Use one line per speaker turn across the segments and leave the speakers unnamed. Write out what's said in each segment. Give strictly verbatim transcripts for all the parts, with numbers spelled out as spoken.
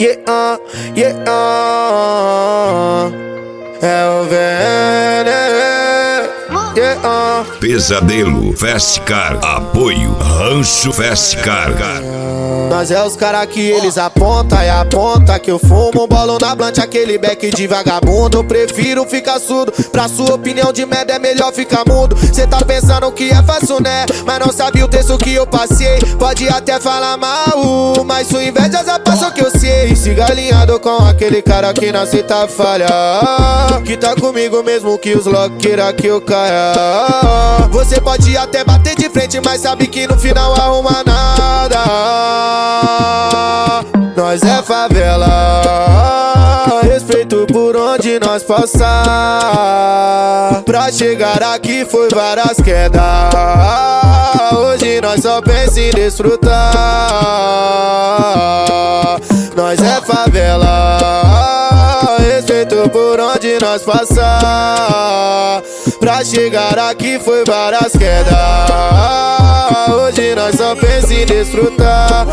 yeah, uh, yeah, uh, é o veneno, yeah, uh.
Pesadelo Festcar, apoio Rancho Festcar.
Nós é os cara que eles aponta e aponta que eu fumo um bolo na blunt, aquele beck de vagabundo. Eu prefiro ficar surdo, pra sua opinião de merda é melhor ficar mudo. Cê tá pensando que é fácil, né? Mas não sabe o texto que eu passei. Pode até falar mal, mas sua inveja já passou que eu sei. Siga alinhado com aquele cara que não aceita falha, que tá comigo mesmo que os loucos queira que eu caia. Você pode até bater de frente, mas sabe que no final arruma nada. Nós é favela, respeito por onde nós passar. Pra chegar aqui foi várias quedas, hoje nós só pensa em desfrutar. Nós é favela, respeito por onde nós passar. Pra chegar aqui foi várias quedas, hoje nós só pensa em desfrutar.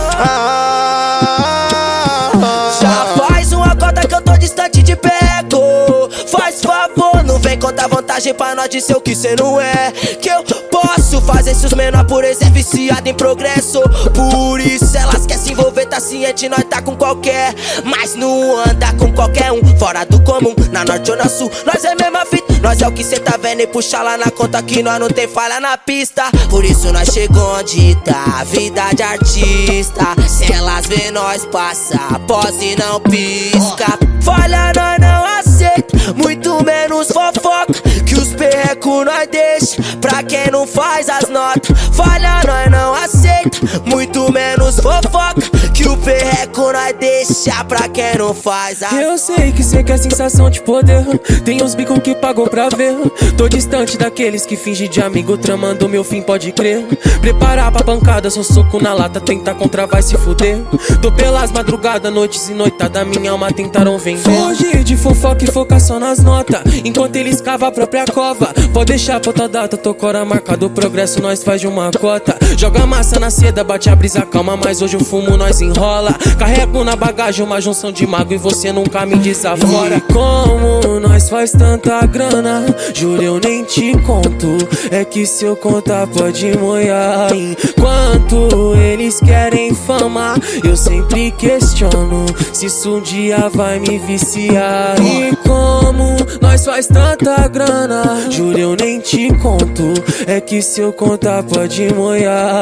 Já faz uma cota que eu tô distante de perto. Faz favor, não vem contar vantagem pra nós dizer o que cê não é. Que eu posso fazer se os menor por ex é viciado em progresso. Por isso elas querem se envolver, tá ciente, nós tá com qualquer. Mas não anda com qualquer um, fora do comum, na norte ou na sul. Nós é mesma fita, nós é o que cê tá vendo e puxa lá na conta que nós não tem falha na pista. Por isso nós chegou onde tá, vida de artista. Se elas vê nós passa, pose e não pisca. Falha nós não aceita, muito menos fofoca, que os perrecos nós deixa pra quem não faz as notas. Falha nós não aceita, muito menos fofoca, que o perreco nós deixa pra quem não faz as notas.
Eu sei que cê quer sensação de poder, tem uns bicos que pagou pra ver. Tô distante daqueles que fingem de amigo, tramando meu fim, pode crer. Preparar pra pancada, só soco na lata, tentar contra vai se fuder. Tô pelas madrugadas, noites e noitada, minha alma tentaram vender. Fugir de fofoca e focar só nas notas, enquanto eles cavam a própria cova. Pode deixar pra outra data, tô cora marcado, o progresso nós faz de uma cota. Joga massa na seda, bate a brisa calma, mas hoje o fumo nós enrola. Carrego na bagagem uma junção de mago e você nunca me desafora. E como nós faz tanta grana, juro eu nem te conto, é que se eu contar pode moiar. Enquanto eles querem fama, eu sempre questiono se isso um dia vai me viciar. E como nós faz tanta grana, juro eu nem te conto, é que se eu contar pode moiar.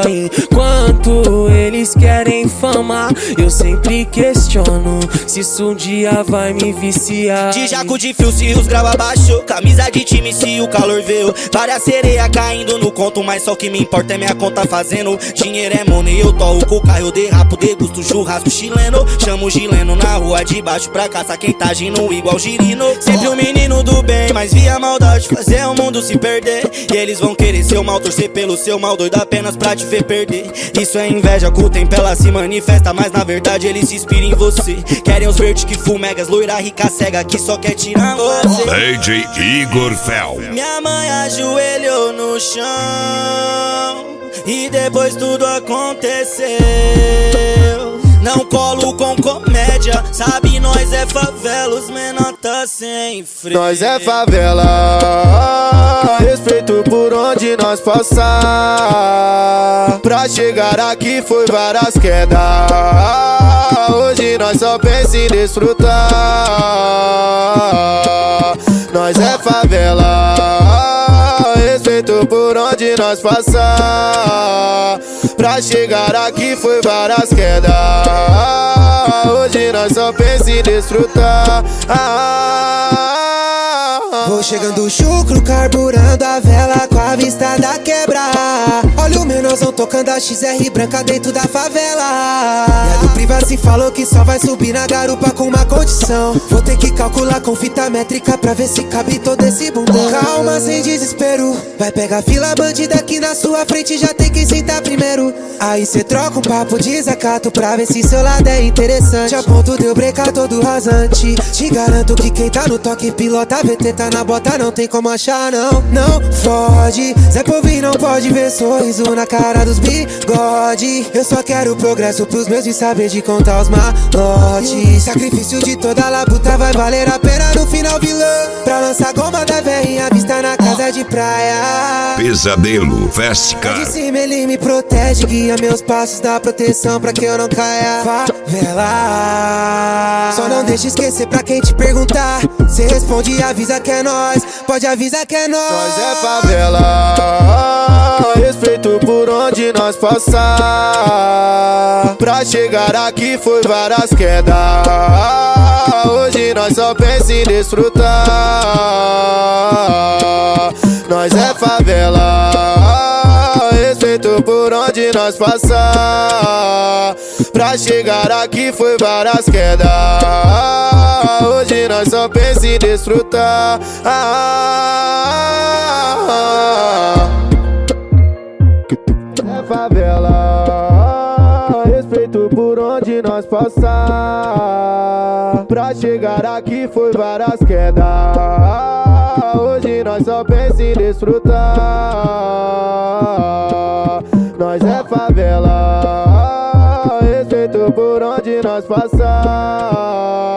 Enquanto eles querem fama, eu sempre questiono se isso um dia vai me viciar.
De jaco de fio se os grau abaixo, camisa de time se o calor veio. Várias sereias caindo no conto, mas só o que me importa é minha conta fazendo. Dinheiro é money, eu toco o carro, eu derrapo, degusto churrasco chileno. Chamo o gileno na rua de baixo pra caçar quem tá agindo igual girino. Sempre um menino do bem, mas via maldade fazer o mundo se perder. E eles vão querer seu mal, torcer pelo seu mal, doido apenas pra te ver perder. Isso é inveja, com o tempo ela se manifesta, mas na verdade eles se inspiram em você. Querem os verdes que fumegas, loira rica cega que só quer tirar você.
D J Igor Fel.
Minha mãe ajoelhou no chão e depois tudo aconteceu. Não colo com comédia, sabe nós é favela, os menor tá sem freio.
Nós é favela, respeito por onde nós passar. Pra chegar aqui foi várias quedas, hoje nós só pensa em desfrutar. Nós é favela, respeito por onde nós passar. Pra chegar aqui foi várias quedas, hoje nós só pensa em desfrutar.
Vou chegando chucro, carburando a vela com a vista da quebra. Olha o menorzão tocando a X R branca dentro da favela. E a do Privacy falou que só vai subir na garupa com uma condição. Vou ter que calcular com fita métrica pra ver se cabe todo esse bundão. Calma, sem desespero, vai pegar fila bandida aqui na sua frente, já tem que sentar primeiro. Aí cê troca um papo de desacato pra ver se seu lado é interessante. A ponto de eu brecar todo rasante. Te garanto que quem tá no toque pilota V T tá na bota, não tem como achar não. Não fode, Zé Povinho não pode ver sorriso sorriso na cara dos bigode. Eu só quero progresso pros meus e saber de contar os malotes. Sacrifício de toda labuta vai valer a pena no final, vilão. Pra lançar goma da velhinha vista na casa de praia.
Pesadelo Festicar.
De cima ele me protege, guia meus passos, dá proteção pra que eu não caia. Favela. Só não deixa esquecer pra quem te perguntar. Cê responde e avisa que é nós. Pode avisar que é nós.
Nós é favela, respeito por onde nós passar. Pra chegar aqui foi várias quedas. Hoje nós só pensa em desfrutar. Nós é favela, respeito por onde nós passar. Pra chegar aqui foi várias quedas. Hoje nós só pensa em desfrutar. É favela, respeito por onde nós passar. Pra chegar aqui foi várias quedas. Hoje nós só pensa em desfrutar. Nós é favela, respeito por onde nós passar.